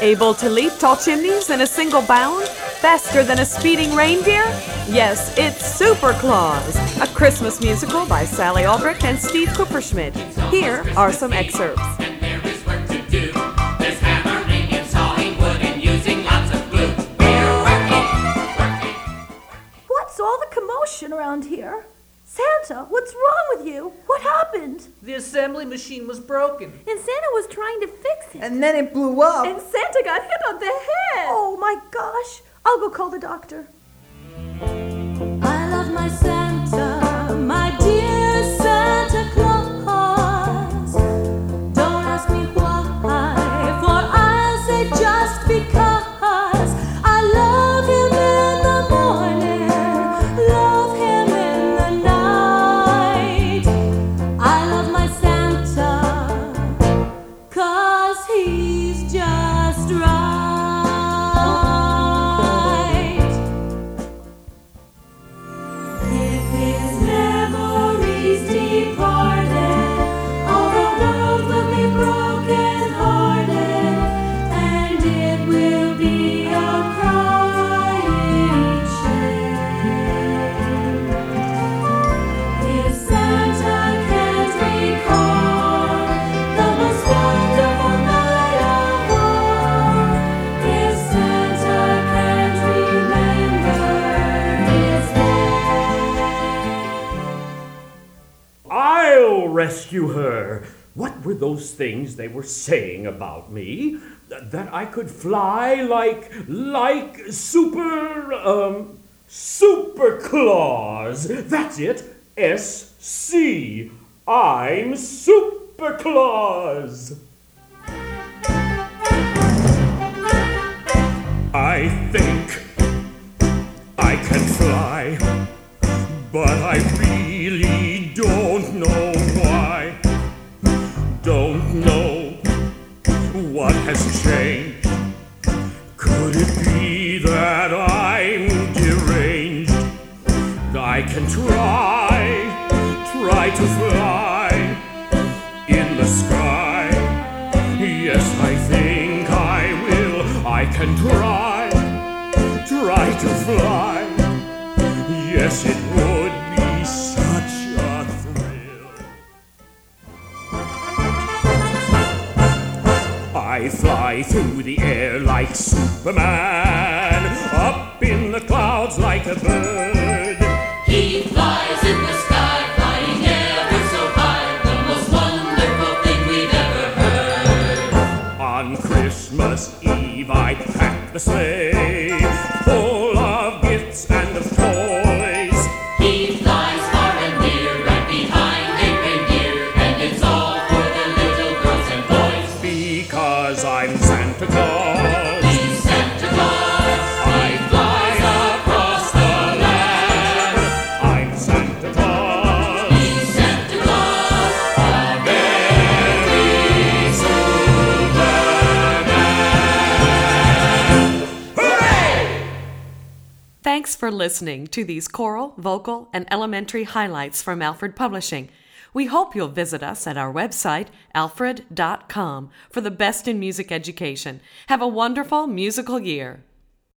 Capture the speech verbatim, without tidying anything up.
Able to leap tall chimneys in a single bound? Faster than a speeding reindeer? Yes, it's Super Claus, a Christmas musical by Sally Albrecht and Steve Kupferschmidt. Here are some excerpts. What's all the commotion around here? Santa, what's wrong with you? What happened? The assembly machine was broken. And Santa was trying to fix it. And then it blew up. And Santa got hit on the head. Oh my gosh. I'll go call the doctor. I love my Santa, my dear Santa Claus. Don't ask me why, for I'll say just because. I love him in the morning, love him in the night. I love my Santa, 'cause he's just right. If his memories departed, all the world will be broken-hearted, and it will be a crying shame. If Santa can't recall the most wonderful night of all, if Santa can't remember his name. I'll rescue her. What were those things they were saying about me? That I could fly like, like Super, um, Super Claus. That's it. S C. I'm Super Claus. I think I can fly, but I really don't know why. Don't know what has changed. Could it be that I'm deranged? I can try, try to fly in the sky. Yes, I think I will. I can try, try to fly. Yes, it would be such a thrill. I fly through the air like Superman, up in the clouds like a bird. He flies in the sky, flying ever so high, the most wonderful thing we've ever heard. On Christmas Eve I pack the sleigh, full of gifts and of toys. He flies far and near, right behind a reindeer, and it's all for the little girls and boys. Because I'm Santa Claus. He's Santa Claus. I fly across the land. I'm Santa Claus. He's Santa Claus. A very Superman. Hooray! Thanks for listening to these choral, vocal, and elementary highlights from Alfred Publishing. We hope you'll visit us at our website, alfred dot com, for the best in music education. Have a wonderful musical year.